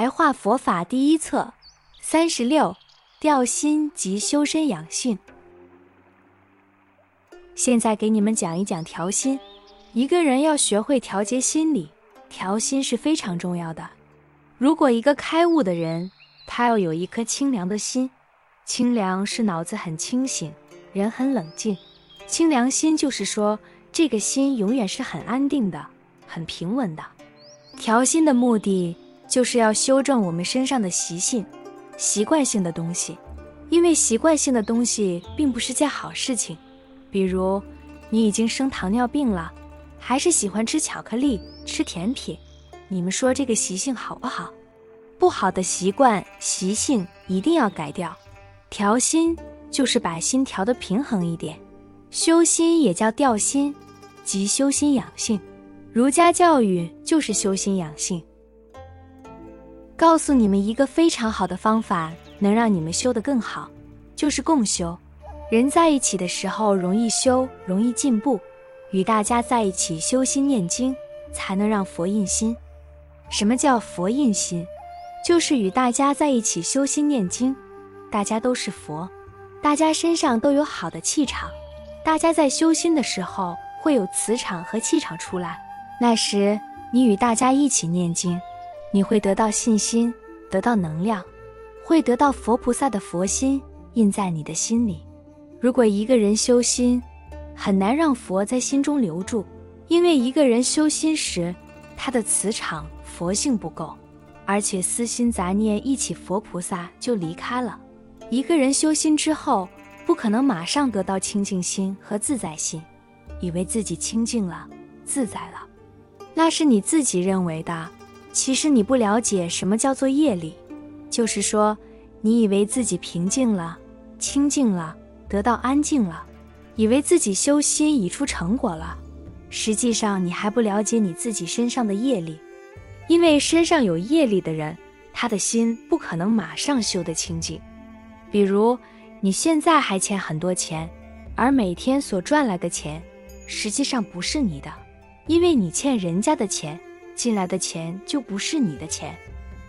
白话佛法第一册36调心及修身养性。现在给你们讲一讲调心。一个人要学会调节心理，调心是非常重要的。如果一个开悟的人，他要有一颗清凉的心。清凉是脑子很清醒，人很冷静。清凉心就是说，这个心永远是很安定的，很平稳的。调心的目的就是要修正我们身上的习性，习惯性的东西。因为习惯性的东西并不是件好事情。比如你已经生糖尿病了，还是喜欢吃巧克力，吃甜品，你们说这个习性好不好？不好的习惯习性一定要改掉。调心就是把心调得平衡一点。修心也叫调心，即修心养性。儒家教育就是修心养性。告诉你们一个非常好的方法，能让你们修得更好，就是共修。人在一起的时候容易修，容易进步，与大家在一起修心念经，才能让佛印心。什么叫佛印心？就是与大家在一起修心念经，大家都是佛，大家身上都有好的气场，大家在修心的时候会有磁场和气场出来，那时你与大家一起念经，你会得到信心，得到能量，会得到佛菩萨的佛心印在你的心里。如果一个人修心，很难让佛在心中留住，因为一个人修心时，他的磁场佛性不够，而且私心杂念一起佛菩萨就离开了。一个人修心之后，不可能马上得到清净心和自在心，以为自己清净了，自在了，那是你自己认为的。其实你不了解什么叫做业力，就是说你以为自己平静了，清净了，得到安静了，以为自己修心已出成果了，实际上你还不了解你自己身上的业力。因为身上有业力的人，他的心不可能马上修得清净。比如你现在还欠很多钱，而每天所赚来的钱实际上不是你的，因为你欠人家的钱，进来的钱就不是你的钱。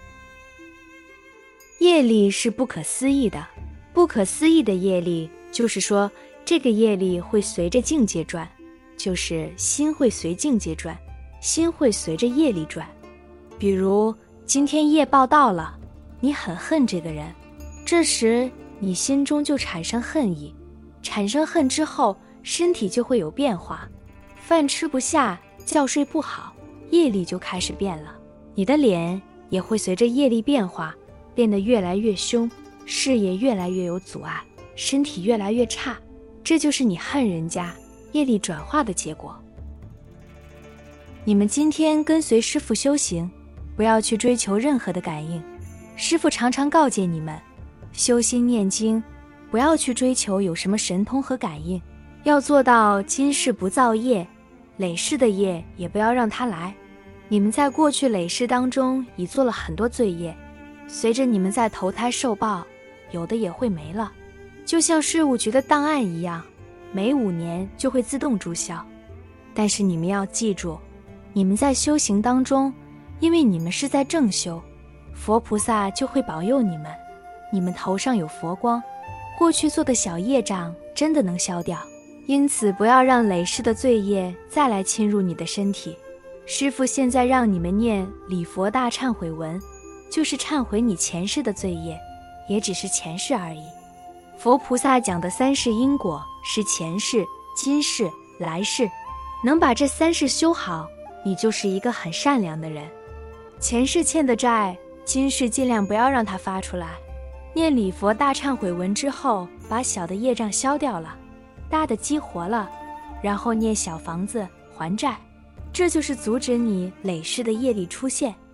业力是不可思议的，不可思议的业力就是说，这个业力会随着境界转，就是心会随境界转，心会随着业力转。比如今天业报到了，你很恨这个人，这时你心中就产生恨意，产生恨之后，身体就会有变化，饭吃不下，觉睡不好，业力就开始变了。你的脸也会随着业力变化，变得越来越凶，事业越来越有阻碍，身体越来越差，这就是你恨人家业力转化的结果。你们今天跟随师父修行，不要去追求任何的感应。师父常常告诫你们，修心念经，不要去追求有什么神通和感应，要做到今世不造业，累世的业也不要让它来。你们在过去累世当中已做了很多罪业，随着你们在投胎受报，有的也会没了，就像税务局的档案一样，每5年就会自动注销。但是你们要记住，你们在修行当中，因为你们是在正修，佛菩萨就会保佑你们，你们头上有佛光，过去做的小业障真的能消掉。因此不要让累世的罪业再来侵入你的身体。师父现在让你们念礼佛大忏悔文，就是忏悔你前世的罪业，也只是前世而已。佛菩萨讲的3世因果是前世、今世、来世，能把这3世修好，你就是一个很善良的人。前世欠的债，今世尽量不要让它发出来。念礼佛大忏悔文之后，把小的业障消掉了，大的激活了，然后念小房子还债，这就是阻止你累世的业力出现。